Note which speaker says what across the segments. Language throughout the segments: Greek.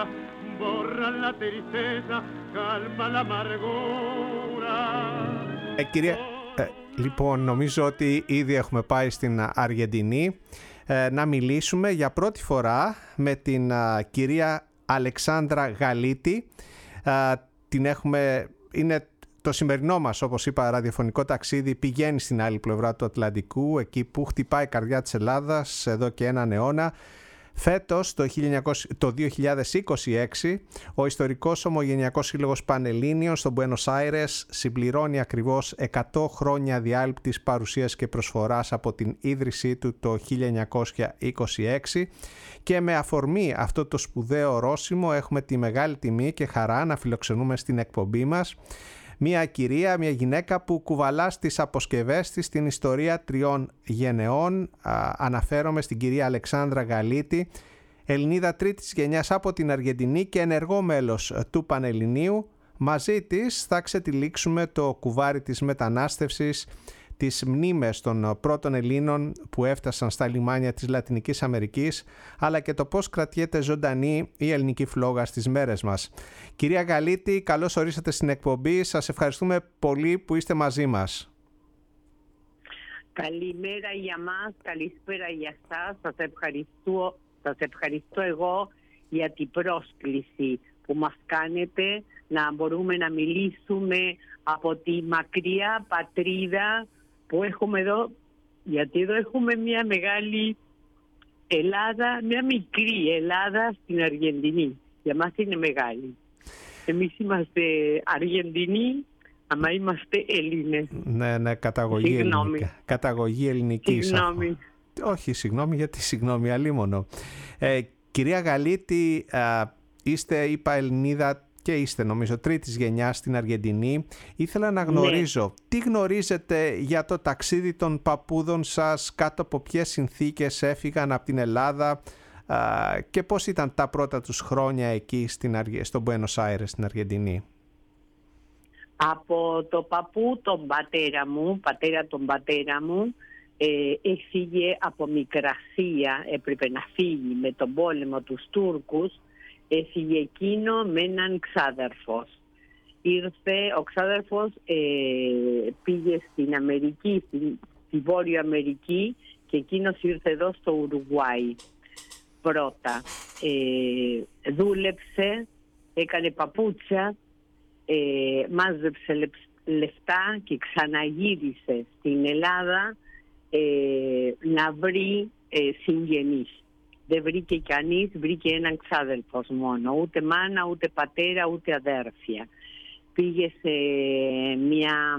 Speaker 1: borran la tristeza, calma la amargura.
Speaker 2: Κυρία, λοιπόν, νομίζω ότι ήδη έχουμε πάει στην Αργεντινή να μιλήσουμε για πρώτη φορά με την κυρία Αλεξάνδρα Γαλίτη. Την έχουμε, είναι το σημερινό μας, όπως είπα, ραδιοφωνικό ταξίδι πηγαίνει στην άλλη πλευρά του Ατλαντικού, εκεί που χτυπάει η καρδιά της Ελλάδας εδώ και έναν αιώνα. Φέτος, το 2026, ο Ιστορικός Ομογενειακός Σύλλογος Πανελλήνιων στο Μπουένος Άιρες συμπληρώνει ακριβώς 100 χρόνια διάλειπτης παρουσίας και προσφοράς από την ίδρυσή του το 1926 και με αφορμή αυτό το σπουδαίο ορόσημο έχουμε τη μεγάλη τιμή και χαρά να φιλοξενούμε στην εκπομπή μας μια κυρία, μια γυναίκα που κουβαλά στις αποσκευές της την ιστορία 3 γενεών. Αναφέρομαι στην κυρία Αλεξάνδρα Γαλίτη, Ελληνίδα τρίτης γενιάς από την Αργεντινή και ενεργό μέλος του Πανελληνίου. Μαζί της θα ξετυλίξουμε το κουβάρι της μετανάστευσης, τις μνήμες των πρώτων Ελλήνων που έφτασαν στα λιμάνια της Λατινικής Αμερικής, αλλά και το πώς κρατιέται ζωντανή η ελληνική φλόγα στις μέρες μας. Κυρία Γαλίτη, καλώς ορίσατε στην εκπομπή. Σας ευχαριστούμε πολύ που είστε μαζί μας.
Speaker 3: Καλημέρα για μας, καλησπέρα για σας. Σας ευχαριστώ εγώ για την πρόσκληση που μας κάνετε να μπορούμε να μιλήσουμε από τη μακριά πατρίδα που έχουμε εδώ, γιατί εδώ έχουμε μια μεγάλη Ελλάδα, μια μικρή Ελλάδα στην Αργεντινή. Για μας είναι μεγάλη. Εμείς είμαστε Αργεντινοί, αλλά είμαστε Έλληνες.
Speaker 2: Ναι, καταγωγή ελληνική. Καταγωγή ελληνική.
Speaker 3: Συγγνώμη.
Speaker 2: Όχι, συγγνώμη, γιατί συγγνώμη, αλίμονο. Κυρία Γαλίτη, είστε, είπα, Ελληνίδα και είστε νομίζω τρίτης γενιάς στην Αργεντινή. Ήθελα να γνωρίζω τι γνωρίζετε για το ταξίδι των παππούδων σας, κάτω από ποιες συνθήκες έφυγαν από την Ελλάδα και πώς ήταν τα πρώτα τους χρόνια εκεί στο Μπουένος Άιρες στην Αργεντινή.
Speaker 3: Από το παππού τον πατέρα μου, έφυγε από Μικρασία, έπρεπε να φύγει με τον πόλεμο τους Τούρκους. Έφυγε εκείνο με έναν ξάδερφος. Ο ξάδερφος πήγε στην Αμερική, στη Βόρεια Αμερική, και εκείνος ήρθε εδώ στο Ουρουγουάι πρώτα. Δούλεψε, έκανε παπούτσια, μάζεψε λεφτά και ξαναγύρισε στην Ελλάδα να βρει συγγενείς. Δεν βρήκε κανείς, βρήκε έναν ξάδελφος μόνο. Ούτε μάνα, ούτε πατέρα, ούτε αδέρφια. Πήγε σε μια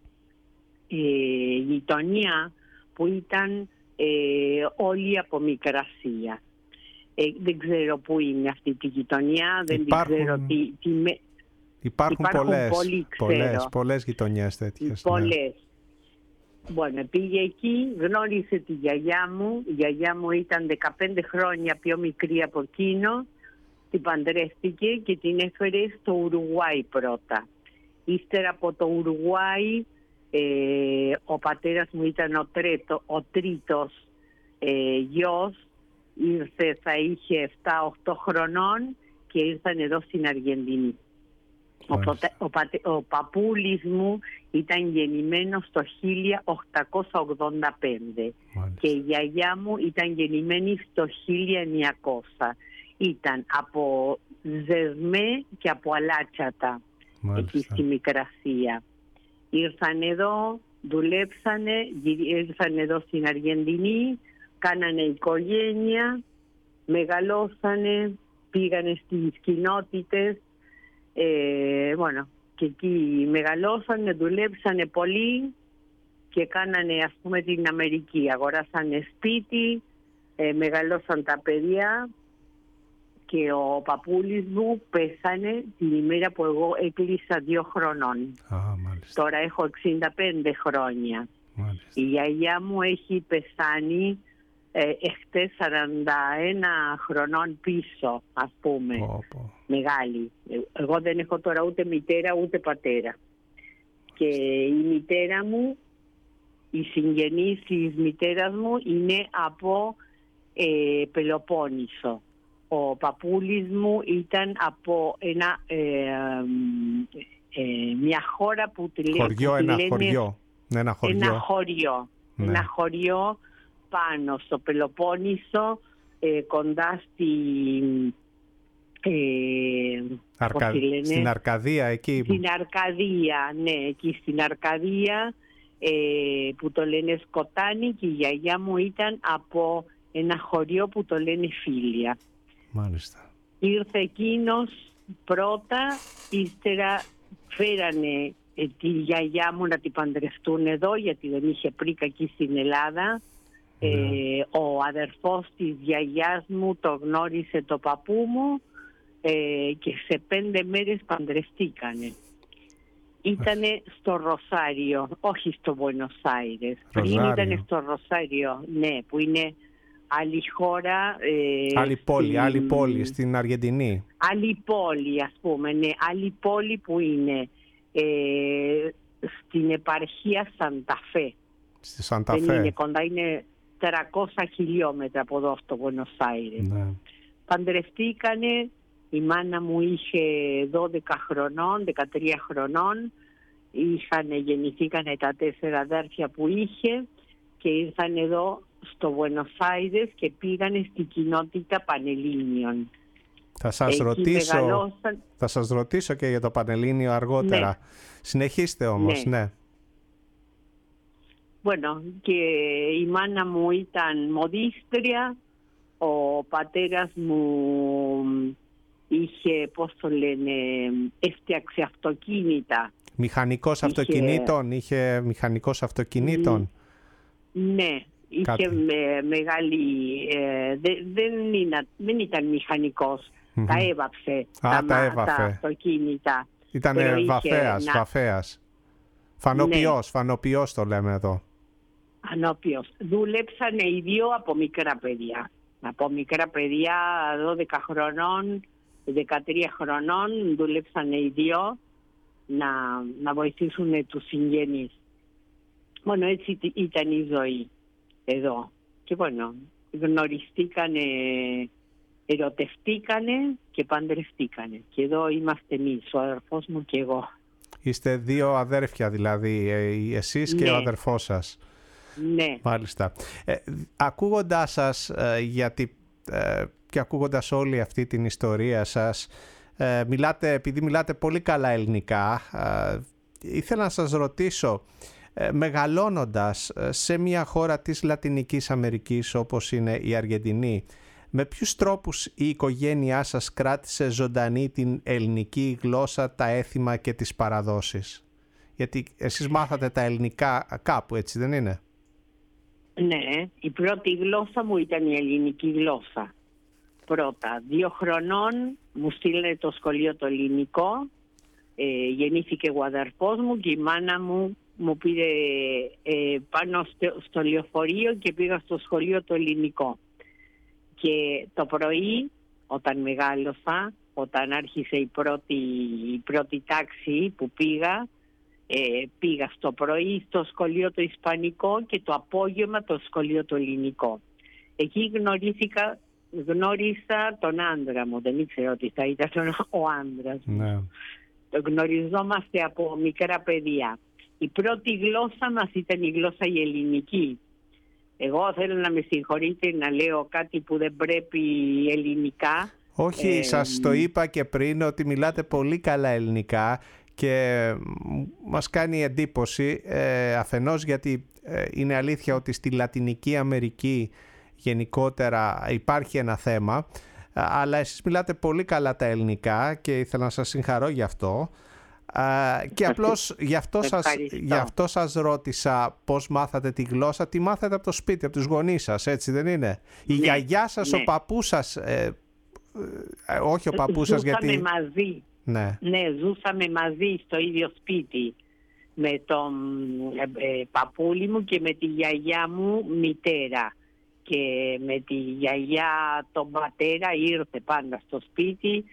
Speaker 3: γειτονιά που ήταν όλοι από Μικρασία. Δεν ξέρω πού είναι αυτή τη γειτονιά,
Speaker 2: Υπάρχουν πολλές γειτονιές τέτοιες.
Speaker 3: Πολλές. Ναι. Πήγε εκεί, γνώρισε τη γιαγιά μου. Η γιαγιά μου ήταν 15 χρόνια πιο μικρή από εκείνο. Την παντρεύτηκε και την έφερε στο Ουρουγουάι πρώτα. Ύστερα από το Ουρουγουάι, ο πατέρας μου ήταν ο τρίτος γιος. Ήρθε, θα είχε 7-8 χρονών και ήρθαν εδώ στην Αργεντινή. Ο παππούλης μου ήταν γεννημένος το 1885 και η γιαγιά μου ήταν γεννημένη στο 1900. Ήταν από Ζεσμέ και από Αλάτσατα, εκεί στη Μικρασία. Ήρθαν εδώ, δουλέψανε, ήρθαν εδώ στην Αργεντινή, κάνανε οικογένεια, μεγαλώσανε, πήγανε στις κοινότητες. Και εκεί μεγαλώσανε, δουλέψανε πολύ και κάνανε, ας πούμε, την Αμερική. Αγοράσανε σπίτι, μεγαλώσαν τα παιδιά και ο παππούλης μου πέθανε την ημέρα που εγώ έκλεισα 2 χρονών. Τώρα έχω 65 χρόνια. Η γιαγιά μου έχει πεθάνει εχθές 41 χρονών πίσω, ας πούμε. Μεγάλη. Εγώ δεν έχω τώρα ούτε μητέρα ούτε πατέρα. Και η μητέρα μου, οι συγγενείς της μητέρας μου είναι από Πελοπόννησο. ο παππούλης μου ήταν από μια χώρα που τη λένε...
Speaker 2: Ένα χωριό.
Speaker 3: Ναι. Ένα χωριό πάνω στο Πελοπόννησο, κοντά
Speaker 2: στην Αρκαδία εκεί.
Speaker 3: Στην Αρκαδία, ναι, εκεί στην Αρκαδία, που το λένε Σκοτάνι, και η γιαγιά μου ήταν από ένα χωριό που το λένε Φίλια.
Speaker 2: Μάλιστα.
Speaker 3: Ήρθε εκείνος πρώτα, ύστερα φέρανε τη γιαγιά μου να την παντρευτούν εδώ, γιατί δεν είχε πρίκα εκεί στην Ελλάδα. Ο αδερφός της γιαγιάς μου το γνώρισε το παππού μου, και σε 5 μέρες παντρευτήκανε. Ήτανε στο Ροσάριο, όχι στο Μπουένος Άιρες. Πριν ήταν στο Ροσάριο, ναι, που είναι άλλη χώρα.
Speaker 2: Άλλη πόλη στην Αργεντινή.
Speaker 3: Άλλη πόλη, ας πούμε, ναι, άλλη πόλη που είναι στην επαρχία Σανταφέ.
Speaker 2: Στη Σανταφέ.
Speaker 3: Δεν είναι κοντά, είναι 300 χιλιόμετρα από εδώ στο Μπουένος Άιρες.
Speaker 2: Ναι.
Speaker 3: Παντρευτήκανε. Η μάνα μου είχε 12 χρονών, 13 χρονών. Γεννηθήκανε τα 4 αδέρφια που είχε και ήρθαν εδώ στο Μπουένος Άιρες και πήγανε στην κοινότητα Πανελλήνιων.
Speaker 2: Θα σας ρωτήσω και για το Πανελλήνιο αργότερα. Ναι. Συνεχίστε όμως, ναι.
Speaker 3: Bueno, και η μάνα μου ήταν μοδίστρια, ο πατέρας μου είχε, πώς το λένε, έφτιαξε αυτοκίνητα. Είχε
Speaker 2: μηχανικός αυτοκινήτων.
Speaker 3: Ναι, είχε μεγάλη, δεν ήταν μηχανικός, τα έβαψε τα αυτοκίνητα.
Speaker 2: Ήταν βαφέας. Φανοποιός το λέμε εδώ.
Speaker 3: Φανοποιός. Δούλεψανε οι δύο από μικρά παιδιά. Από μικρά παιδιά, 12 χρονών, 13 χρονών, δούλεψανε οι δύο να βοηθήσουν τους συγγενείς. Μόνο έτσι ήταν η ζωή εδώ. Και γνωριστήκανε, ερωτευτήκανε και παντρευτήκανε. Και εδώ είμαστε εμείς, ο αδερφός μου και εγώ.
Speaker 2: Είστε 2 αδέρφια δηλαδή, εσείς και ο αδερφός σας.
Speaker 3: Ναι.
Speaker 2: Μάλιστα. Ακούγοντάς σας, και ακούγοντας όλη αυτή την ιστορία σας, επειδή μιλάτε πολύ καλά ελληνικά, ήθελα να σας ρωτήσω, μεγαλώνοντας σε μια χώρα της Λατινικής Αμερικής όπως είναι η Αργεντινή, με ποιους τρόπους η οικογένειά σας κράτησε ζωντανή την ελληνική γλώσσα, τα έθιμα και τις παραδόσεις? Γιατί εσείς μάθατε τα ελληνικά κάπου, έτσι δεν είναι?
Speaker 3: Ναι, η πρώτη γλώσσα μου ήταν η ελληνική γλώσσα. Πρώτα, 2 χρονών μου στείλανε το σχολείο το ελληνικό, γεννήθηκε ο αδερφός μου και η μάνα μου πήρε πάνω στο λεωφορείο και πήγα στο σχολείο το ελληνικό. Και το πρωί, όταν μεγάλωσα, όταν άρχισε η πρώτη τάξη που πήγα στο πρωί στο σχολείο το ισπανικό και το απόγευμα το σχολείο το ελληνικό. Εκεί γνώρισα τον άντρα μου, δεν ήξερα ότι θα ήταν ο άντρας μου.
Speaker 2: Ναι.
Speaker 3: Γνωριζόμαστε από μικρά παιδιά. Η πρώτη γλώσσα μας ήταν η γλώσσα η ελληνική. Εγώ θέλω να με συγχωρείτε να λέω κάτι που δεν πρέπει ελληνικά.
Speaker 2: Όχι, σας το είπα και πριν ότι μιλάτε πολύ καλά ελληνικά και μας κάνει εντύπωση, αφενός γιατί είναι αλήθεια ότι στη Λατινική Αμερική γενικότερα υπάρχει ένα θέμα, αλλά εσείς μιλάτε πολύ καλά τα ελληνικά και ήθελα να σας συγχαρώ γι' αυτό. Και απλώς γι' αυτό σας ρώτησα πώς μάθατε τη γλώσσα. Τι μάθατε από το σπίτι, από τους γονείς σας, έτσι δεν είναι? Η γιαγιά σας, ο παππούς σας, όχι ο παππούς σας γιατί...
Speaker 3: Ζούσαμε μαζί. Ναι, ζούσαμε μαζί στο ίδιο σπίτι με τον παππούλη μου και με τη γιαγιά μου μητέρα. Και με τη γιαγιά τον πατέρα ήρθε πάντα στο σπίτι.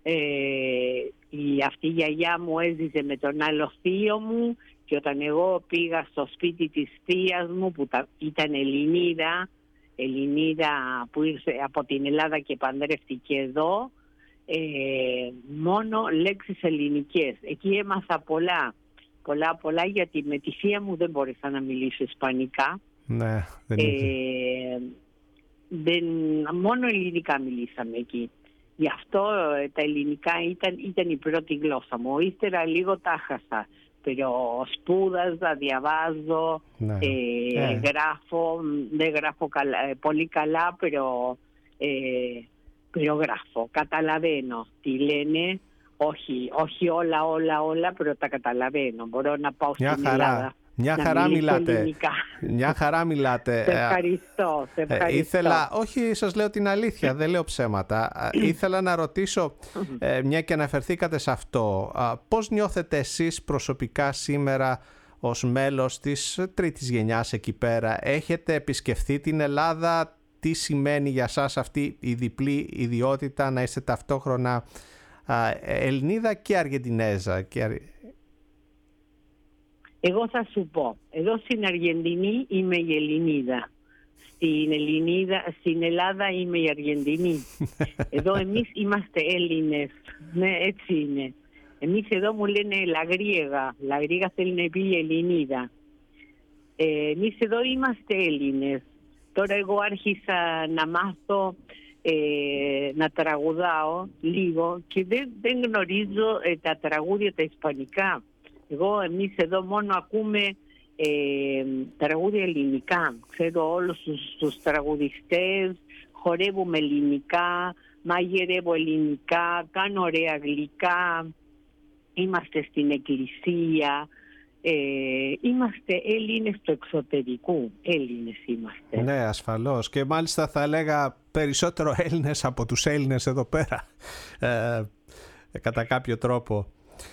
Speaker 3: Αυτή η γιαγιά μου έζησε με τον άλλο θείο μου και όταν εγώ πήγα στο σπίτι της θείας μου που ήταν Ελληνίδα Ελληνίδα που ήρθε από την Ελλάδα και παντρεύτηκε εδώ, μόνο λέξεις ελληνικές. Εκεί έμαθα πολλά, γιατί με τη θεία μου δεν μπόρεσα να μιλήσω ισπανικά.
Speaker 2: Ναι,
Speaker 3: μόνο ελληνικά μιλήσαμε εκεί. Γι' αυτό τα ελληνικά ήταν η πρώτη γλώσσα μου. Ύστερα λίγο τα χάσα. Σπούδαζα, διαβάζω, γράφω, δεν γράφω πολύ καλά, γράφω. Καταλαβαίνω τι λένε, όχι όλα, τα καταλαβαίνω. Μπορώ να πάω στην Ελλάδα.
Speaker 2: Μια χαρά μιλάτε.
Speaker 3: Σε ευχαριστώ.
Speaker 2: Ήθελα, όχι, σας λέω την αλήθεια, δεν λέω ψέματα. Ήθελα να ρωτήσω, μια και αναφερθήκατε σε αυτό, πώς νιώθετε εσείς προσωπικά σήμερα ως μέλος της τρίτης γενιάς εκεί πέρα? Έχετε επισκεφθεί την Ελλάδα? Τι σημαίνει για σας αυτή η διπλή ιδιότητα, να είστε ταυτόχρονα Ελληνίδα και Αργεντινέζα?
Speaker 3: Εγώ θα σου πω, εδώ στην Αργεντινή είμαι η Ελληνίδα. Στην Ελλάδα είμαι η Αργεντινή. Εδώ εμείς είμαστε Έλληνες. Ναι, έτσι είναι. Εμείς εδώ μου λένε Λαγρίγα. Λαγρίγα θέλει να πει η Ελληνίδα. Εμείς εδώ είμαστε Έλληνες. Τώρα εγώ άρχισα να μάθω να τραγουδάω λίγο και δεν γνωρίζω τα τραγούδια τα ισπανικά. Εμείς εδώ μόνο ακούμε τραγούδια ελληνικά. Ξέρω όλους τους τραγουδιστές, χορεύουμε ελληνικά, μαγειρεύω ελληνικά, κάνω ωραία γλυκά, είμαστε στην εκκλησία, είμαστε Έλληνες του εξωτερικού, Έλληνες είμαστε.
Speaker 2: Ναι, ασφαλώς, και μάλιστα θα έλεγα περισσότερο Έλληνες από τους Έλληνες εδώ πέρα, κατά κάποιο τρόπο.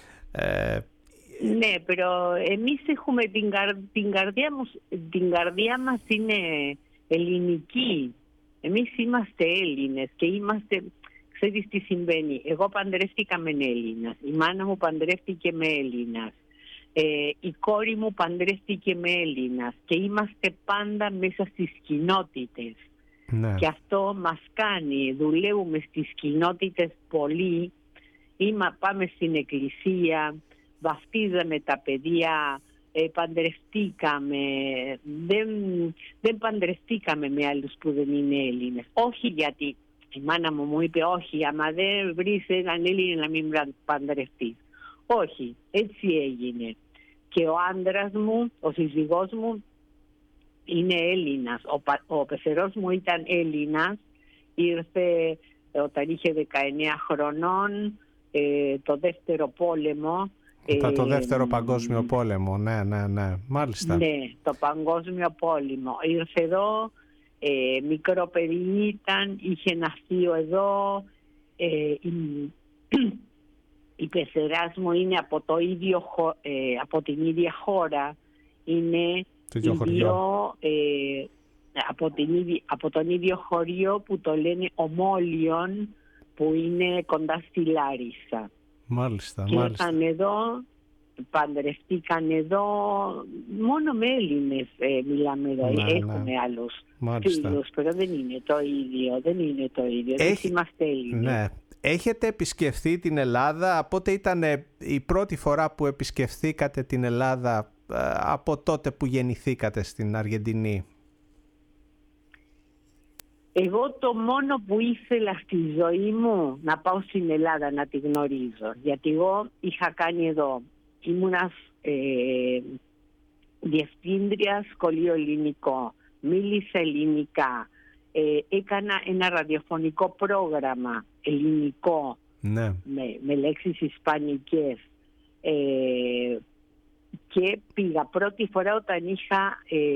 Speaker 3: Ναι, εμείς έχουμε την καρδιά μας είναι ελληνική. Εμείς είμαστε Έλληνες και ξέρεις τι συμβαίνει. Εγώ παντρεύτηκα με Έλληνας, η μάνα μου παντρεύτηκε με Έλληνας, η κόρη μου παντρεύτηκε με Έλληνας και είμαστε πάντα μέσα στις κοινότητες. Ναι. Και αυτό μας κάνει, δουλεύουμε στις κοινότητες πολύ, πάμε στην εκκλησία, βαφτίζαμε τα παιδιά, παντρευτήκαμε, δεν παντρευτήκαμε με άλλους που δεν είναι Έλληνες. Όχι γιατί η μάνα μου είπε όχι, άμα δεν βρεις έναν Έλληνα να μην παντρευτείς. Όχι, έτσι έγινε. Και ο άντρας μου, ο σύζυγός μου είναι Έλληνας. Ο πεθερός μου ήταν Έλληνας, ήρθε όταν είχε 19 χρονών, το δεύτερο πόλεμο.
Speaker 2: Το δεύτερο παγκόσμιο πόλεμο, ναι, μάλιστα.
Speaker 3: Ναι, το παγκόσμιο πόλεμο. Ήρθε εδώ, μικρό παιδί ήταν, είχε ναυτείο εδώ, η πεθεράς μου είναι από την ίδια χώρα, είναι από τον ίδιο χωριό που το λένε Ομόλιον, που είναι κοντά στη Λάρισα.
Speaker 2: Μάλιστα,
Speaker 3: και ήρθαν εδώ, παντρευτήκαν εδώ, μόνο με Έλληνες μιλάμε εδώ. Έχουμε άλλους φίλους, pero δεν είναι το ίδιο, δεν είμαστε Έλληνες.
Speaker 2: Ναι. Έχετε επισκεφθεί την Ελλάδα? Πότε ήταν η πρώτη φορά που επισκεφθήκατε την Ελλάδα από τότε που γεννηθήκατε στην Αργεντινή?
Speaker 3: Εγώ το μόνο που ήθελα στη ζωή μου να πάω στην Ελλάδα να τη γνωρίζω. Γιατί εγώ είχα κάνει εδώ, ήμουνα διευθύντρια σχολείο ελληνικό, μίλησα ελληνικά, έκανα ένα ραδιοφωνικό πρόγραμμα ελληνικό, ναι, με λέξεις ισπανικές, και πήγα πρώτη φορά όταν είχα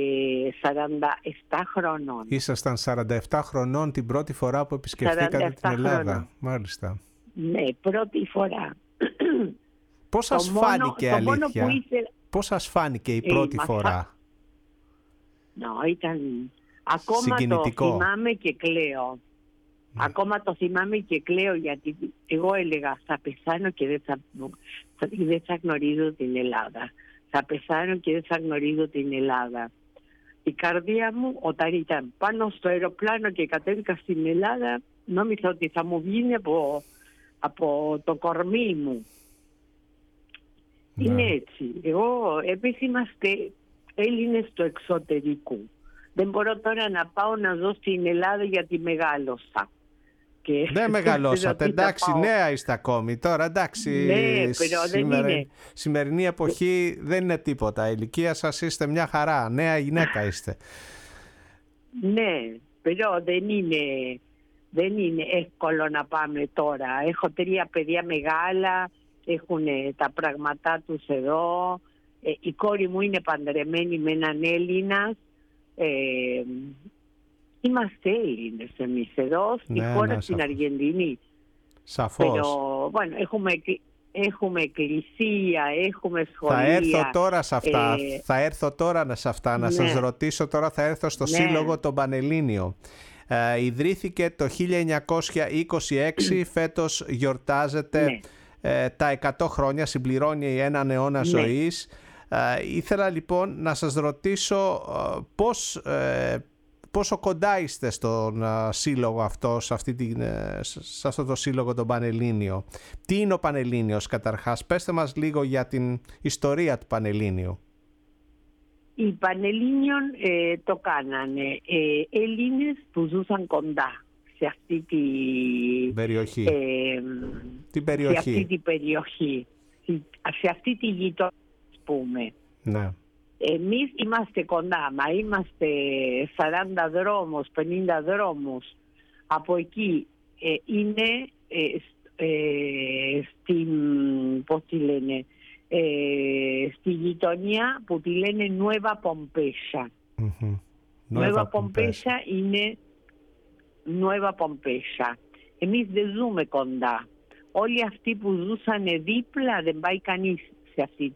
Speaker 3: 47 χρονών.
Speaker 2: Ήσασταν 47 χρονών την πρώτη φορά που επισκεφθήκατε την Ελλάδα?
Speaker 3: Χρονών.
Speaker 2: Μάλιστα.
Speaker 3: Ναι, πρώτη φορά.
Speaker 2: Πώς σας φάνηκε, αλήθεια? Πώς σας φάνηκε η πρώτη φορά?
Speaker 3: Ήταν ακόμα το θυμάμαι και κλαίω. Ναι. Ακόμα το θυμάμαι και κλαίω, γιατί εγώ έλεγα θα πεθάνω και δεν θα γνωρίζω την Ελλάδα. Θα πεθάνω και δεν θα γνωρίζω την Ελλάδα. η καρδία μου όταν ήταν πάνω στο αεροπλάνο και κατέβηκα στην Ελλάδα, νόμιζα ότι θα μου βγει από το κορμί μου.
Speaker 2: Ναι.
Speaker 3: Είναι έτσι. Εμείς είμαστε Έλληνες του εξωτερικού. Δεν μπορώ τώρα να πάω να ζω στην Ελλάδα γιατί μεγάλωσα. Και
Speaker 2: δεν μεγαλώσατε, εντάξει, νέα είστε ακόμη τώρα, εντάξει.
Speaker 3: Ναι, δεν είναι.
Speaker 2: Σημερινή εποχή δεν είναι τίποτα. Η ηλικία σας είστε μια χαρά, νέα γυναίκα είστε.
Speaker 3: Ναι, pero δεν είναι εύκολο να πάμε τώρα. Έχω 3 παιδιά μεγάλα, έχουν τα πράγματά τους εδώ. Η κόρη μου είναι παντρεμένη με έναν Έλληνα. Είμαστε Έλληνες εμείς εδώ στη χώρα, στην Αργεντινή.
Speaker 2: Σαφώς.
Speaker 3: Bueno, έχουμε εκκλησία, έχουμε σχολεία.
Speaker 2: Θα έρθω τώρα σε αυτά. Θα έρθω τώρα σε αυτά. Να σας ρωτήσω τώρα, θα έρθω στο Σύλλογο τον Πανελλήνιο. Ιδρύθηκε το 1926, φέτος γιορτάζεται τα 100 χρόνια, συμπληρώνει έναν αιώνα ζωής. Ήθελα λοιπόν να σας ρωτήσω πόσο κοντά είστε στον σύλλογο αυτό, σε αυτό το σύλλογο τον Πανελλήνιο. Τι είναι ο Πανελλήνιος καταρχάς? Πέστε μας λίγο για την ιστορία του Πανελλήνιου.
Speaker 3: Οι Πανελλήνιον το κάνανε Έλληνες που ζούσαν κοντά σε αυτή την περιοχή. Σε αυτή την περιοχή, σε αυτή τη γειτονιά, ας πούμε.
Speaker 2: Ναι.
Speaker 3: Εμείς είμαστε κοντά, μα είμαστε 40 δρόμους, 50 δρόμους. Από εκεί είναι στη γειτονιά που τη λένε Νουέβα Πομπέσα. Νουέβα Πομπέσα είναι Νουέβα Πομπέσα. Εμείς δεν ζούμε κοντά. Όλοι αυτοί που ζούσαν δίπλα δεν πάει κανείς σε αυτή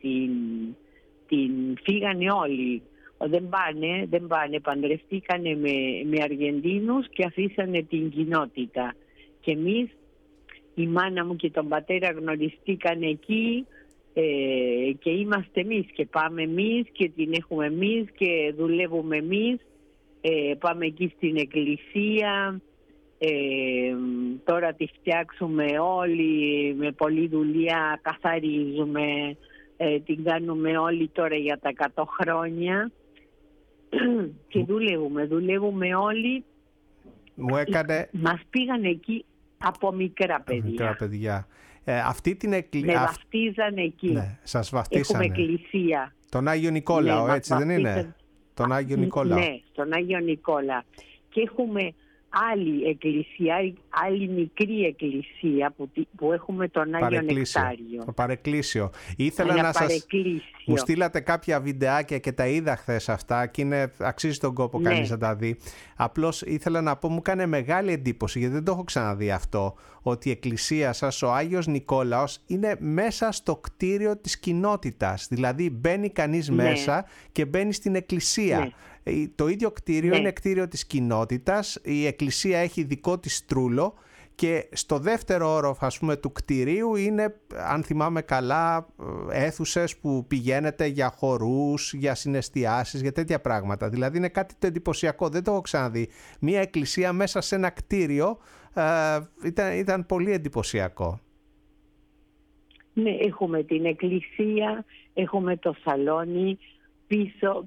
Speaker 3: φύγανε όλοι. Δεν πάνε, παντρευτήκανε με Αργεντίνους και αφήσανε την κοινότητα. Και εμείς, η μάνα μου και τον πατέρα γνωριστήκανε εκεί και είμαστε εμείς και πάμε εμείς και την έχουμε εμείς και δουλεύουμε εμείς. Πάμε εκεί στην εκκλησία, τώρα τη φτιάξουμε όλοι με πολλή δουλειά, καθαρίζουμε. Την κάνουμε όλοι τώρα για τα 100 χρόνια και δουλεύουμε όλοι. Μας πήγαν εκεί από μικρά παιδιά.
Speaker 2: Αυτή την
Speaker 3: με βαφτίζανε εκεί.
Speaker 2: Ναι, σας βαφτίσανε.
Speaker 3: Έχουμε εκκλησία.
Speaker 2: Τον Άγιο Νικόλαο, ναι, έτσι δεν είναι? Τον Άγιο Νικόλαο.
Speaker 3: Ναι, τον Άγιο Νικόλα. Και έχουμε άλλη εκκλησία, άλλη μικρή εκκλησία που έχουμε τον Άγιο Νεκτάριο.
Speaker 2: Το παρεκκλήσιο. Ήθελα να σας... Μου στείλατε κάποια βιντεάκια και τα είδα χθες αυτά και αξίζει τον κόπο κανείς να τα δει. Απλώς ήθελα να πω, μου έκανε μεγάλη εντύπωση, γιατί δεν το έχω ξαναδεί αυτό, ότι η εκκλησία σας, ο Άγιος Νικόλαος, είναι μέσα στο κτίριο της κοινότητας. Δηλαδή μπαίνει κανείς μέσα και μπαίνει στην εκκλησία. Ναι. Το ίδιο κτίριο είναι κτίριο της κοινότητας, η εκκλησία έχει δικό της τρούλο και στο δεύτερο όροφο, ας πούμε, του κτιρίου είναι, αν θυμάμαι καλά, αίθουσες που πηγαίνετε για χορούς, για συναισθιάσεις, για τέτοια πράγματα. Δηλαδή είναι κάτι το εντυπωσιακό, δεν το έχω ξαναδεί. Μία εκκλησία μέσα σε ένα κτίριο ήταν πολύ εντυπωσιακό.
Speaker 3: Ναι, έχουμε την εκκλησία, έχουμε το σαλόνι, πίσω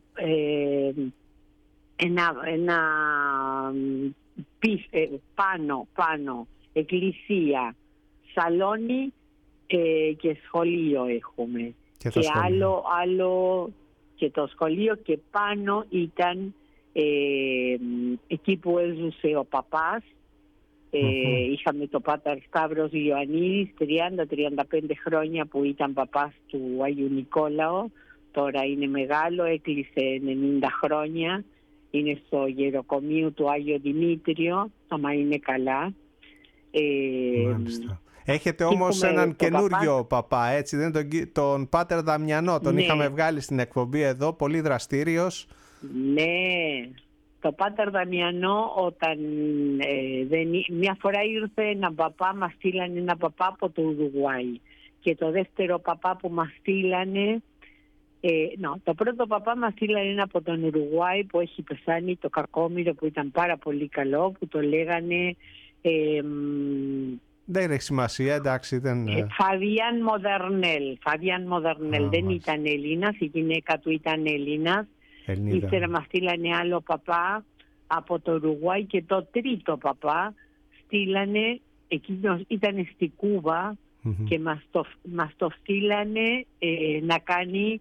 Speaker 3: πάνω εκκλησία, σαλόνι και σχολείο έχουμε. Και άλλο και το σχολείο, και πάνω ήταν εκεί που έζησε ο παπάς. Είχαμε το Πάτερ Σταύρος Ιωαννίδης, 30-35 χρόνια που ήταν παπάς του Αγίου Νικόλαο. Τώρα είναι μεγάλο, έκλεισε 90 χρόνια. Είναι στο γεροκομείο του Άγιο Δημήτριο, άμα είναι καλά.
Speaker 2: Έχετε όμως έναν καινούριο παπά, έτσι, δεν είναι τον Πάτερ Δαμιανό, τον είχαμε βγάλει στην εκπομπή εδώ, πολύ δραστήριος.
Speaker 3: Ναι, το Πάτερ Δαμιανό, όταν μια φορά ήρθε ένα παπά, μας στείλανε ένα παπά από το Ουρουγουάι. Και το δεύτερο παπά που μας στείλανε Το πρώτο παπά μας στείλανε ένα από τον Ουρουγουάι που έχει πεθάνει, το Κακόμοιρο, που ήταν πάρα πολύ καλό, που το λέγανε...
Speaker 2: Δεν έχει σημασία, εντάξει.
Speaker 3: Φαβιάν Μοδερνέλ. Δεν ήταν Έλληνας, η γυναίκα του ήταν Έλληνας. Ύστερα μας στείλανε άλλο παπά από το Ουρουγουάι και το τρίτο παπά στείλανε, εκείνος ήταν στη Κούβα και μας το στείλανε να κάνει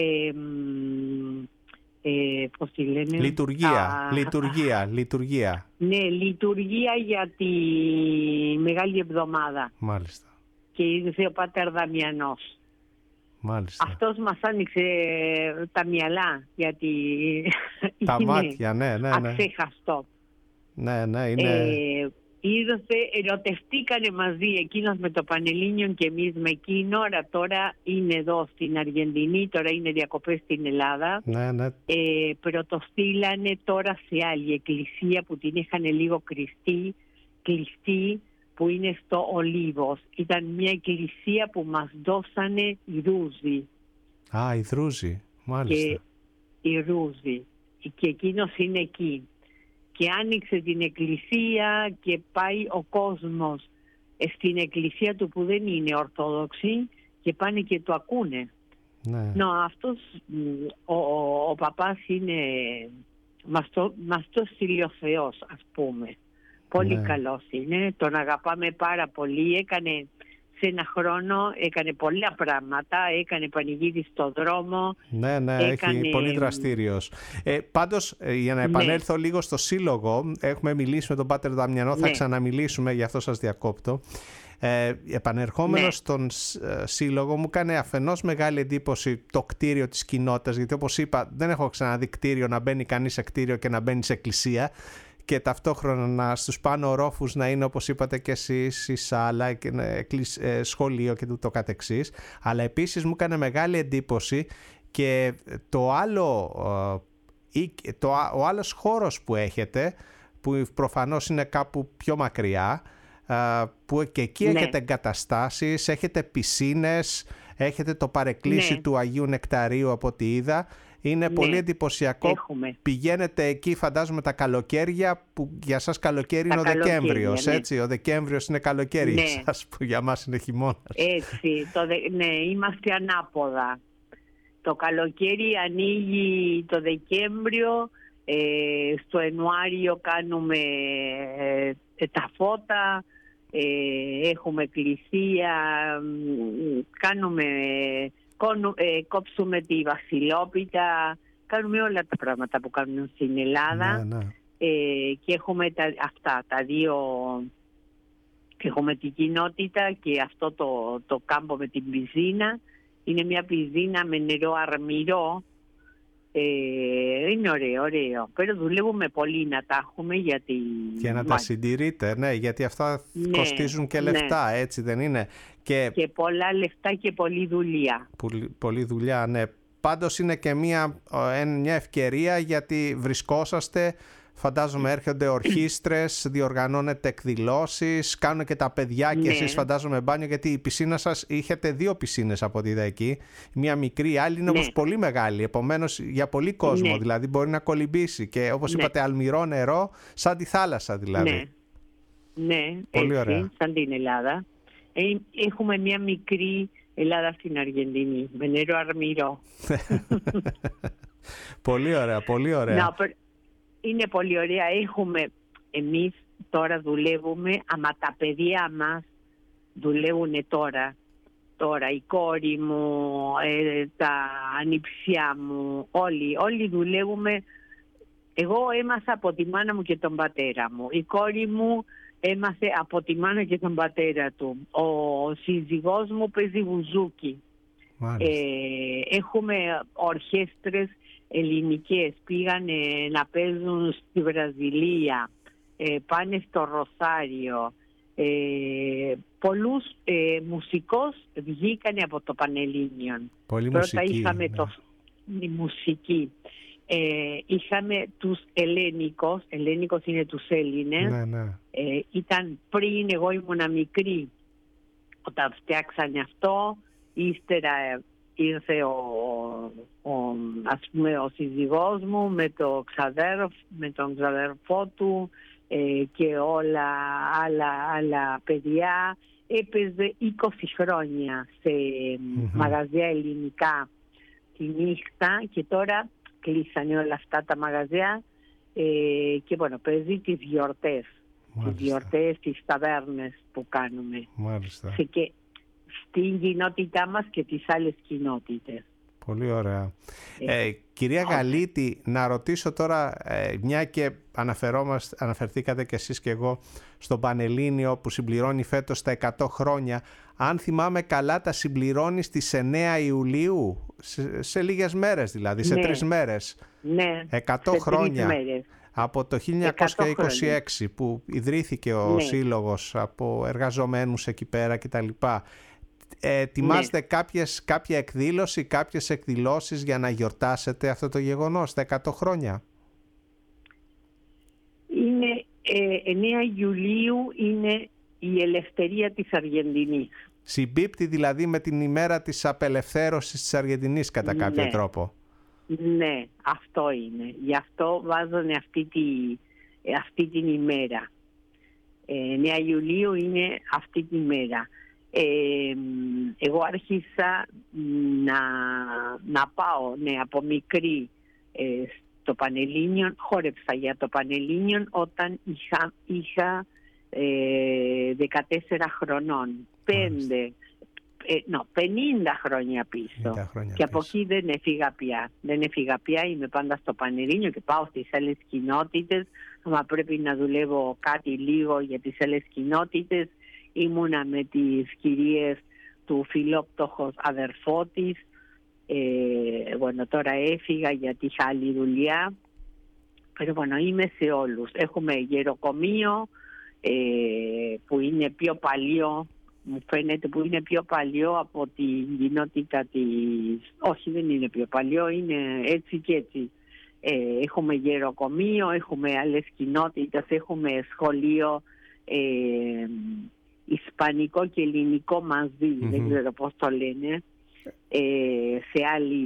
Speaker 3: πώς τη λένε,
Speaker 2: λειτουργία.
Speaker 3: Ναι, λειτουργία για τη Μεγάλη Εβδομάδα.
Speaker 2: Μάλιστα.
Speaker 3: Και ήρθε ο Πάτερ Δαμιανός.
Speaker 2: Μάλιστα.
Speaker 3: Αυτός μας άνοιξε τα μυαλά, γιατί
Speaker 2: τα μάτια, ναι.
Speaker 3: Αξέχαστο.
Speaker 2: Ναι, είναι...
Speaker 3: Ήρθε, ερωτευτήκανε μαζί, εκείνος με το Πανελλήνιον και εμείς με εκείνο. Τώρα είναι εδώ στην Αργεντινή, τώρα είναι διακοπές στην Ελλάδα.
Speaker 2: Ναι.
Speaker 3: Πρωτοστήλανε τώρα σε άλλη εκκλησία που την είχαν λίγο κλειστή, που είναι στο Ολίβος. Ήταν μια εκκλησία που μας δώσανε οι Ρούζοι.
Speaker 2: Οι Δρούζοι, μάλιστα.
Speaker 3: Και οι Ρούζοι. Και εκείνος είναι εκεί. Και άνοιξε την εκκλησία και πάει ο κόσμος στην εκκλησία του που δεν είναι Ορθόδοξη και πάνε και το ακούνε.
Speaker 2: Ναι.
Speaker 3: Αυτός ο παπάς είναι, μας το στείλει ο Θεός, ας πούμε. Πολύ καλός είναι, τον αγαπάμε πάρα πολύ. Έκανε σε ένα χρόνο, έκανε πολλά πράγματα, έκανε πανηγύρι στον δρόμο.
Speaker 2: Ναι, έχει πολύ δραστήριος. Πάντως, για να επανέλθω λίγο στο σύλλογο, έχουμε μιλήσει με τον Πάτερ Δαμιανό, θα ξαναμιλήσουμε, γι' αυτό σας διακόπτω. Επανερχόμενος στον σύλλογο, μου έκανε αφενός μεγάλη εντύπωση το κτίριο της κοινότητας, γιατί όπως είπα δεν έχω ξαναδεί κτίριο να μπαίνει κανείς σε κτίριο και να μπαίνει σε εκκλησία, και ταυτόχρονα στους πάνω ορόφους να είναι, όπως είπατε και εσείς, η σάλα, σχολείο και το καθεξής. Αλλά επίσης μου έκανε μεγάλη εντύπωση και ο άλλος χώρος που έχετε, που προφανώς είναι κάπου πιο μακριά, που και εκεί έχετε εγκαταστάσεις, έχετε πισίνες, έχετε το παρεκκλήσι του Αγίου Νεκταρίου από ό,τι είδα. Είναι πολύ εντυπωσιακό. Πηγαίνετε εκεί, φαντάζομαι, τα καλοκαίρια, που για σας καλοκαίρι είναι ο Δεκέμβριος, έτσι. Ο Δεκέμβριος είναι καλοκαίρι για σας, που για μας είναι χειμώνας.
Speaker 3: Έτσι, είμαστε ανάποδα. Το καλοκαίρι ανοίγει το Δεκέμβριο, στο Ιανουάριο κάνουμε τα φώτα, έχουμε εκκλησία, κόψουμε τη βασιλόπιτα, κάνουμε όλα τα πράγματα που κάνουν στην Ελλάδα. Και έχουμε τα δύο, έχουμε την κοινότητα και αυτό το κάμπο με την πισίνα. Είναι μια πισίνα με νερό αρμυρό. Είναι ωραίο. Pero δουλεύουμε πολύ να τα έχουμε, γιατί...
Speaker 2: Και να τα συντηρείτε, γιατί αυτά κοστίζουν και λεφτά, έτσι δεν είναι? Και
Speaker 3: πολλά λεφτά και πολλή δουλειά.
Speaker 2: Πολλή δουλειά, Πάντως είναι και μια ευκαιρία, γιατί βρισκόσαστε, φαντάζομαι έρχονται ορχήστρες, διοργανώνετε εκδηλώσεις, κάνουν και τα παιδιά και εσείς φαντάζομαι μπάνιο, γιατί η πισίνα σας, είχετε 2 πισίνες από ό,τι είδα εκεί. Μια μικρή, η άλλη είναι όμως πολύ μεγάλη, επομένως για πολύ κόσμο, δηλαδή μπορεί να κολυμπήσει και όπως είπατε αλμυρό νερό, σαν τη θάλασσα δηλαδή.
Speaker 3: Πολύ ωραία. Σαν την Ελλάδα. Έχουμε μια μικρή Ελλάδα στην Αργεντινή, με νερό αρμυρό.
Speaker 2: Πολύ ωραία.
Speaker 3: Είναι πολύ ωραία. Εμείς τώρα δουλεύουμε, άμα τα παιδιά μας δουλεύουν τώρα η κόρη μου, τα ανιψιά μου, όλοι δουλεύουμε. Εγώ έμαθα από τη μάνα μου και τον πατέρα μου. Η κόρη μου έμαθε από τη μάνα και τον πατέρα του. Ο σύζυγός μου παίζει βουζούκι. Έχουμε ορχέστρες ελληνικές, πήγανε να παίζουν στη Βραζιλία, πάνε στο Ροσάριο. Πολλούς μουσικούς βγήκανε από το Πανελλήνιον. Πρώτα είχαμε τη μουσική. Είχαμε τους Ελληνικός είναι τους Έλληνες. Ήταν πριν, εγώ ήμουνα μικρή όταν φτιάξανε αυτό. Ύστερα ήρθε ο σύζυγός μου με τον ξαδέρφο του και όλα άλλα παιδιά. Έπαιζε 20 χρόνια σε μαγαζιά ελληνικά τη νύχτα και τώρα κλείσανε όλα αυτά τα μαγαζιά και παίζει τις γιορτές. Τις γιορτές, τις ταβέρνες που κάνουμε.
Speaker 2: Μάλιστα.
Speaker 3: Και στην κοινότητά μας και τις άλλες κοινότητες.
Speaker 2: Πολύ ωραία. Κυρία Γαλίτη, να ρωτήσω τώρα, μια και αναφερθήκατε κι εσείς και εγώ στον Πανελλήνιο που συμπληρώνει φέτος τα 100 χρόνια. Αν θυμάμαι καλά, τα συμπληρώνει στις 9 Ιουλίου, σε λίγες μέρες δηλαδή, σε 3 μέρες.
Speaker 3: Ναι,
Speaker 2: 100 χρόνια. Μέρες. Από το 1926 που ιδρύθηκε ο Σύλλογος από εργαζομένους εκεί πέρα κτλ. Ετοιμάζετε κάποια εκδήλωση, κάποιες εκδηλώσεις για να γιορτάσετε αυτό το γεγονός, τα 100 χρόνια?
Speaker 3: Είναι 9 Ιουλίου είναι η ελευθερία της Αργεντινής.
Speaker 2: Συμπίπτει δηλαδή με την ημέρα της απελευθέρωσης της Αργεντινής κατά κάποιο τρόπο.
Speaker 3: Ναι, αυτό είναι. Γι' αυτό βάζουν αυτή την ημέρα. 9 Ιουλίου είναι αυτή την ημέρα. Εγώ άρχισα να πάω από μικρή στο Πανελλήνιο, χόρεψα για το Πανελλήνιο όταν είχα 14 χρονών, 50 χρόνια πίσω. Και από εκεί δεν έφυγα πια. Είμαι πάντα στο Πανελλήνιο και πάω στις άλλες κοινότητες. Αν πρέπει να δουλεύω κάτι λίγο για τις άλλες κοινότητες, ήμουνα με τις κυρίες του φιλόπτωχος αδερφό της. Τώρα έφυγα γιατί είχα άλλη δουλειά. Είμαι σε όλους. Έχουμε γεροκομείο που είναι πιο παλιό. Μου φαίνεται που είναι πιο παλιό από την κοινότητα της... Όχι, δεν είναι πιο παλιό, είναι έτσι και έτσι. Έχουμε γεροκομείο, έχουμε άλλες κοινότητες, έχουμε σχολείο ισπανικό και ελληνικό μαζί, δεν ξέρω πώς το λένε, σε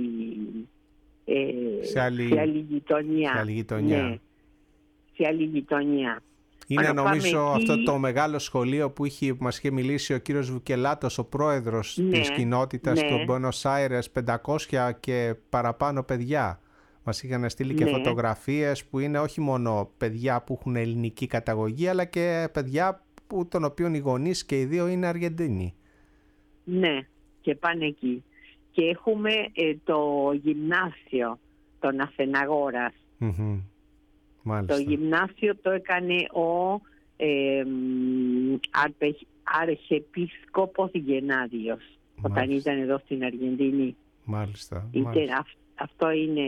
Speaker 3: άλλη γειτονιά. Ναι, σε άλλη γειτονιά.
Speaker 2: Είναι νομίζω αυτό το μεγάλο σχολείο που μας είχε μιλήσει ο κύριος Βουκελάτος, ο πρόεδρος της κοινότητας του Buenos Aires, 500 και παραπάνω παιδιά. Μας είχαν στείλει και φωτογραφίες που είναι όχι μόνο παιδιά που έχουν ελληνική καταγωγή, αλλά και παιδιά των οποίων οι γονείς και οι δύο είναι Αργεντίνοι.
Speaker 3: Ναι, και πάνε εκεί. Και έχουμε το γυμνάσιο των Αθεναγόρας. Το γυμνάσιο το έκανε ο Αρχιεπίσκοπος Γενάδιος όταν ήταν εδώ στην Αργεντινή.
Speaker 2: Μάλιστα.
Speaker 3: Αυτό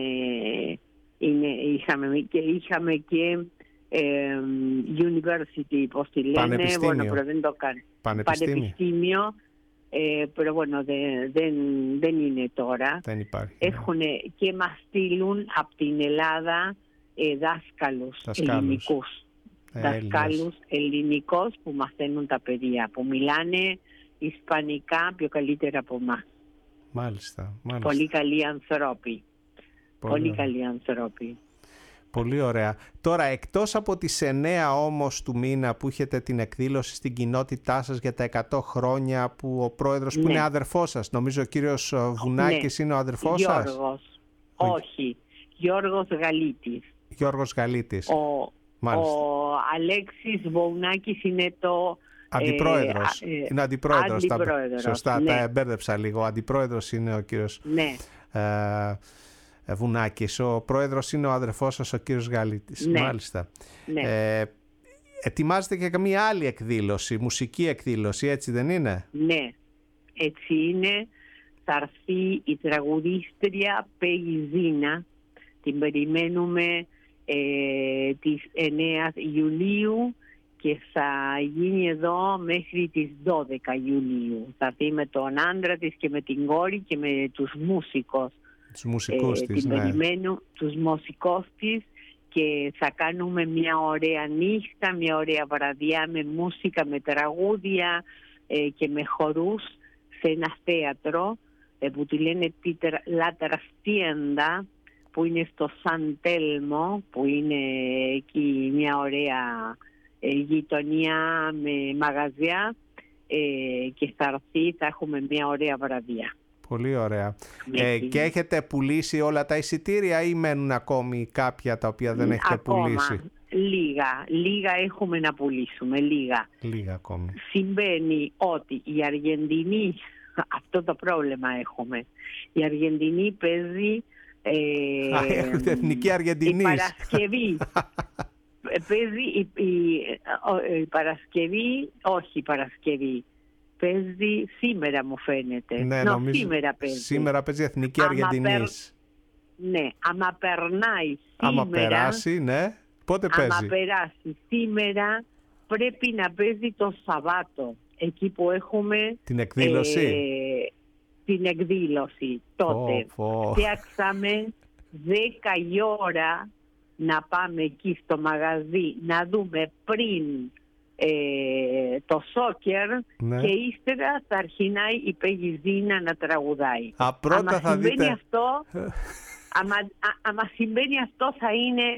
Speaker 3: είχαμε και university, πώς τη λένε, δεν το κάνει. Πανεπιστήμιο. Δεν είναι τώρα.
Speaker 2: Δεν υπάρχει.
Speaker 3: Έχουν και μας στείλουν από την Ελλάδα δάσκαλους ελληνικούς. Δασκάλους ελληνικούς που μαθαίνουν τα παιδιά, που μιλάνε ισπανικά πιο καλύτερα από εμάς.
Speaker 2: Μάλιστα.
Speaker 3: Πολύ καλοί άνθρωποι. Καλοί άνθρωποι.
Speaker 2: Πολύ ωραία. Τώρα, εκτός από τις 9 όμως του μήνα που έχετε την εκδήλωση στην κοινότητά σας για τα 100 χρόνια, που ο πρόεδρος που είναι αδερφός σας, νομίζω ο κύριος Βουνάκης είναι ο αδερφός σας?
Speaker 3: Γιώργος. Όχι. Γιώργος Γαλίτης.
Speaker 2: Γιώργος Γαλίτης.
Speaker 3: Ο Αλέξης Βουνάκης είναι το...
Speaker 2: Αντιπρόεδρος. Είναι αντιπρόεδρος. Σωστά, τα εμπέρδεψα λίγο. Ο αντιπρόεδρος είναι ο κύριος Βουνάκης. Ο πρόεδρος είναι ο αδερφός σας, ο κύριος Γαλίτης. Μάλιστα. Ετοιμάζετε και καμία άλλη εκδήλωση, μουσική εκδήλωση, έτσι δεν είναι?
Speaker 3: Ναι, έτσι είναι. Θα έρθει η τραγουδίστρια Πέγι Ζήνα. Την περιμένουμε τις 9 Ιουλίου και θα γίνει εδώ μέχρι τις 12 Ιουλίου. Θα έρθει με τον άντρα της και με την κόρη και με τους μουσικούς.
Speaker 2: Τους μουσικούς της,
Speaker 3: περιμένω, τους μουσικούς της, και θα κάνουμε μια ωραία νύχτα, μια ωραία βραδιά με μουσικά, με τραγούδια και με χορούς σε ένα θέατρο που τη λένε La Trastienda, που είναι στο Σαν Τέλμο, που είναι εκεί μια ωραία γειτονιά με μαγαζιά, και θα έρθει, θα έχουμε μια ωραία βραδιά.
Speaker 2: Πολύ ωραία. Και έχετε πουλήσει όλα τα εισιτήρια ή μένουν ακόμη κάποια τα οποία δεν έχετε πουλήσει?
Speaker 3: Λίγα έχουμε να πουλήσουμε, λίγα.
Speaker 2: Λίγα ακόμη.
Speaker 3: Συμβαίνει ότι η Αργεντινή, αυτό το πρόβλημα έχουμε, η Αργεντινή παίζει
Speaker 2: έχετε εθνική Αργεντινής.
Speaker 3: η Παρασκευή. Παίζει η Παρασκευή, όχι η Παρασκευή. Παίζει σήμερα, μου φαίνεται.
Speaker 2: Ναι, νομίζω
Speaker 3: σήμερα παίζει.
Speaker 2: Σήμερα παίζει η Εθνική Αργεντινής.
Speaker 3: Ναι, άμα περνάει σήμερα.
Speaker 2: Άμα περάσει, ναι. Πότε παίζει?
Speaker 3: Άμα περάσει σήμερα, πρέπει να παίζει το Σαββάτο. Εκεί που έχουμε
Speaker 2: την εκδήλωση.
Speaker 3: Την εκδήλωση. Τότε φτιάξαμε 10 η ώρα να πάμε εκεί στο μαγαζί να δούμε πριν το σόκερ, ναι. Και ύστερα θα αρχινάει η Πεγιζίνα να τραγουδάει.
Speaker 2: Πρώτα θα δείτε
Speaker 3: αυτό, άμα συμβαίνει αυτό θα είναι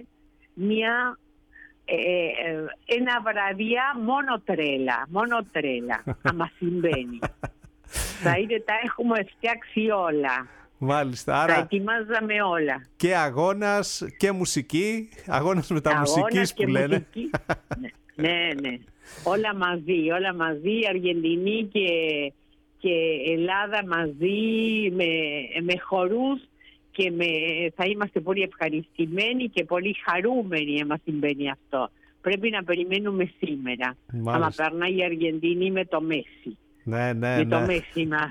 Speaker 3: ένα βραδιά μόνο τρέλα άμα συμβαίνει. Τα έχουμε φτιάξει όλα.
Speaker 2: Μάλιστα, άρα
Speaker 3: τα ετοιμάζαμε όλα.
Speaker 2: Και αγώνας και μουσική, αγώνας με τα μουσικής που λένε.
Speaker 3: Ναι. Όλα μαζί, Αργεντινή και Ελλάδα μαζί με χορούς, και θα είμαστε πολύ ευχαριστημένοι και πολύ χαρούμενοι άμα συμβαίνει αυτό. Πρέπει να περιμένουμε σήμερα. Άμα περνάει η Αργεντινή με το Μέση.
Speaker 2: Ναι.
Speaker 3: Το Μέση μας.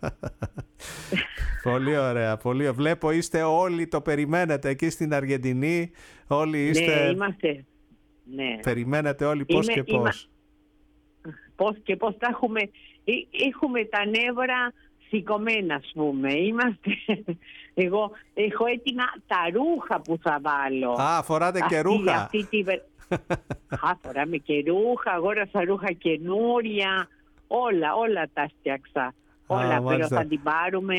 Speaker 2: Πολύ ωραία, πολύ ωραία. Βλέπω είστε όλοι, το περιμένετε εκεί στην Αργεντινή. Όλοι είστε...
Speaker 3: Ναι, είμαστε. Ναι.
Speaker 2: Περιμένετε όλοι πώς και πώς.
Speaker 3: Πώς και πώς έχουμε τα νεύρα σηκωμένα, ας πούμε. Εγώ έχω έτοιμα τα ρούχα που θα βάλω.
Speaker 2: Φοράτε και ρούχα.
Speaker 3: Φοράμε και ρούχα, αγόρασα ρούχα καινούρια. Όλα τα φτιάξα. Όλα, θα την πάρουμε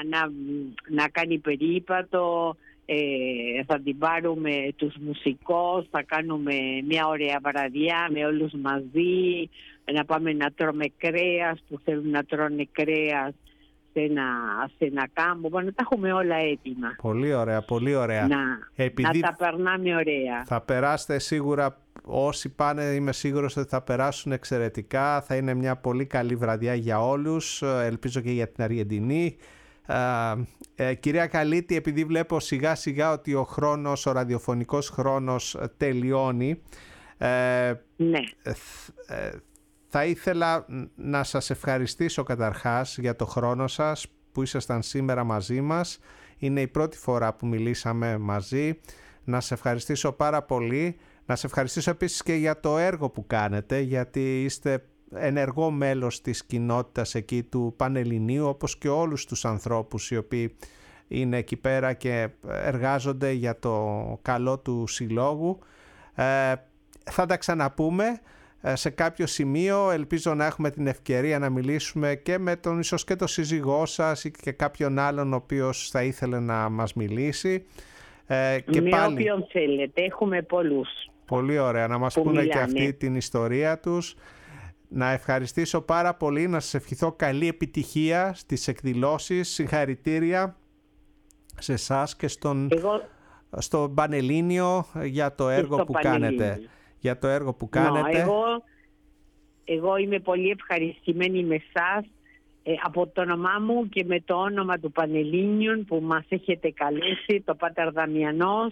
Speaker 3: να κάνει περίπατο, θα την πάρουμε τους μουσικούς, θα κάνουμε μια ωραία βραδιά με όλους μαζί, να πάμε να τρώμε κρέας, που θέλουν να τρώνε κρέας σε ένα κάμπο. Τα έχουμε όλα έτοιμα.
Speaker 2: Πολύ ωραία, πολύ ωραία.
Speaker 3: Να τα περνάμε ωραία.
Speaker 2: Θα περάσετε σίγουρα, όσοι πάνε είμαι σίγουρος ότι θα περάσουν εξαιρετικά. Θα είναι μια πολύ καλή βραδιά για όλους, ελπίζω και για την Αργεντινή. Κυρία Καλίτη, επειδή βλέπω σιγά σιγά ότι ο ραδιοφωνικός χρόνος τελειώνει,
Speaker 3: ναι.
Speaker 2: Θα ήθελα να σας ευχαριστήσω καταρχάς για το χρόνο σας που ήσασταν σήμερα μαζί μας. Είναι η πρώτη φορά που μιλήσαμε μαζί. Να σε ευχαριστήσω πάρα πολύ. Να σε ευχαριστήσω επίσης και για το έργο που κάνετε, γιατί είστε ενεργό μέλος της κοινότητας εκεί του Πανελληνίου, όπως και όλους τους ανθρώπους οι οποίοι είναι εκεί πέρα και εργάζονται για το καλό του συλλόγου. Θα τα ξαναπούμε σε κάποιο σημείο. Ελπίζω να έχουμε την ευκαιρία να μιλήσουμε και με τον ίσως και τον σύζυγό σας ή και κάποιον άλλον ο οποίος θα ήθελε να μας μιλήσει. Και
Speaker 3: με
Speaker 2: πάλι,
Speaker 3: όποιον θέλετε, έχουμε πολλούς.
Speaker 2: Πολύ ωραία, να μας πούνε και αυτή την ιστορία τους. Να ευχαριστήσω πάρα πολύ, να σας ευχηθώ καλή επιτυχία στις εκδηλώσεις. Συγχαρητήρια σε εσάς και στον Πανελλήνιο για το έργο που κάνετε. Για το έργο που κάνετε.
Speaker 3: Εγώ είμαι πολύ ευχαριστημένη με εσάς, από το όνομά μου και με το όνομα του Πανελλήνιου που μας έχετε καλέσει, το Πάτερ Δαμιανός,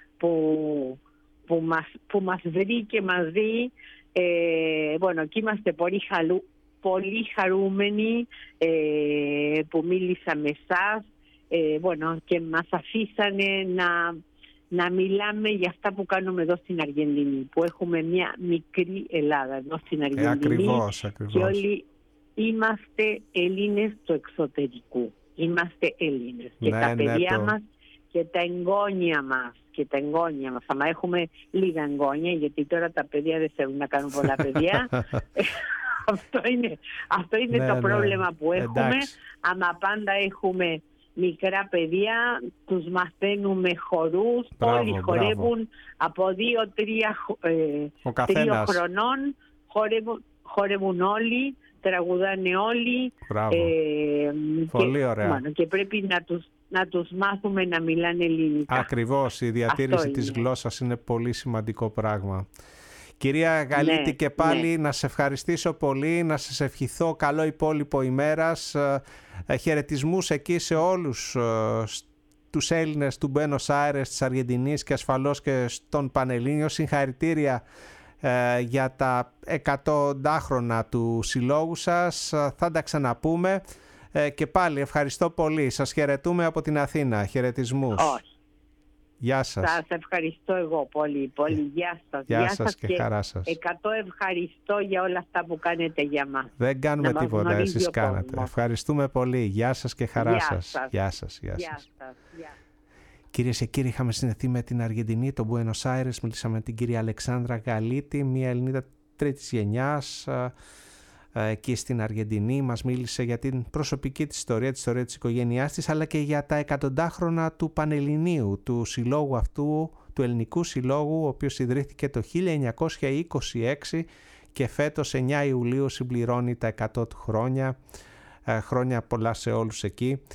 Speaker 3: που μας βρήκε μαζί. Και είμαστε πολύ χαρούμενοι που μίλησα με εσάς, και μας αφήσανε να μιλάμε για αυτά που κάνουμε εδώ στην Αργεντινή, που έχουμε μια μικρή Ελλάδα εδώ στην Αργεντινή.
Speaker 2: Ακριβώς.
Speaker 3: Και όλοι είμαστε Έλληνες του εξωτερικού. Είμαστε Έλληνες. Και τα παιδιά μας και τα εγγόνια μας. Αλλά έχουμε λίγα εγγόνια, γιατί τώρα τα παιδιά δεν θέλουν να κάνουν πολλά παιδιά. Αυτό είναι
Speaker 2: Ναι,
Speaker 3: το
Speaker 2: ναι.
Speaker 3: πρόβλημα που έχουμε.
Speaker 2: Εντάξει.
Speaker 3: Άμα πάντα έχουμε μικρά παιδιά, τους μαθαίνουμε χορούς,
Speaker 2: Μπράβο,
Speaker 3: όλοι
Speaker 2: μπράβο.
Speaker 3: χορεύουν από 2-3
Speaker 2: Ο καθένας.
Speaker 3: χρονών, χορεύουν όλοι, τραγουδάνε όλοι.
Speaker 2: Μπράβο. Πολύ ωραία.
Speaker 3: Και πρέπει να τους μάθουμε να μιλάνε ελληνικά.
Speaker 2: Ακριβώς, η διατήρηση
Speaker 3: Αυτό
Speaker 2: της
Speaker 3: είναι.
Speaker 2: γλώσσας είναι πολύ σημαντικό πράγμα. Κυρία Γαλίτη,
Speaker 3: Ναι,
Speaker 2: και πάλι να σε ευχαριστήσω πολύ, να σας ευχηθώ καλό υπόλοιπο ημέρας, χαιρετισμούς εκεί σε όλους τους Έλληνες του Μπουένος Άιρες, της Αργεντινής και ασφαλώς και στον Πανελλήνιο. Συγχαρητήρια για τα 100 χρόνια του συλλόγου σας. Θα τα ξαναπούμε. Και πάλι ευχαριστώ πολύ. Σας χαιρετούμε από την Αθήνα. Χαιρετισμούς.
Speaker 3: Όχι.
Speaker 2: Γεια σας.
Speaker 3: Σας ευχαριστώ εγώ πολύ, πολύ. Γεια σας.
Speaker 2: Γεια σας και χαρά σας.
Speaker 3: 100 ευχαριστώ για όλα αυτά που κάνετε για μας.
Speaker 2: Δεν κάνουμε
Speaker 3: Να μας
Speaker 2: τίποτα,
Speaker 3: γνωρίζει
Speaker 2: εσείς
Speaker 3: ο
Speaker 2: κάνατε.
Speaker 3: κόσμος.
Speaker 2: Ευχαριστούμε πολύ. Γεια σας και χαρά
Speaker 3: Γεια
Speaker 2: σας.
Speaker 3: σας.
Speaker 2: Γεια σας. Γεια
Speaker 3: Γεια
Speaker 2: σας.
Speaker 3: σας. Γεια.
Speaker 2: Κυρίες και κύριοι, είχαμε συνδεθεί με την Αργεντινή, τον Μπουένος Άιρες. Μιλήσαμε με την κυρία Αλεξάνδρα Γαλίτη, μια Ελληνίδα τρίτης γενιάς. Εκεί στην Αργεντινή μας μίλησε για την προσωπική της ιστορία, τη ιστορία της οικογένειάς της, αλλά και για τα 100 του Πανελληνίου, του συλλόγου αυτού, του Ελληνικού Συλλόγου, ο οποίος ιδρύθηκε το 1926 και φέτος 9 Ιουλίου συμπληρώνει τα 100 του χρόνια. Χρόνια πολλά σε όλους εκεί.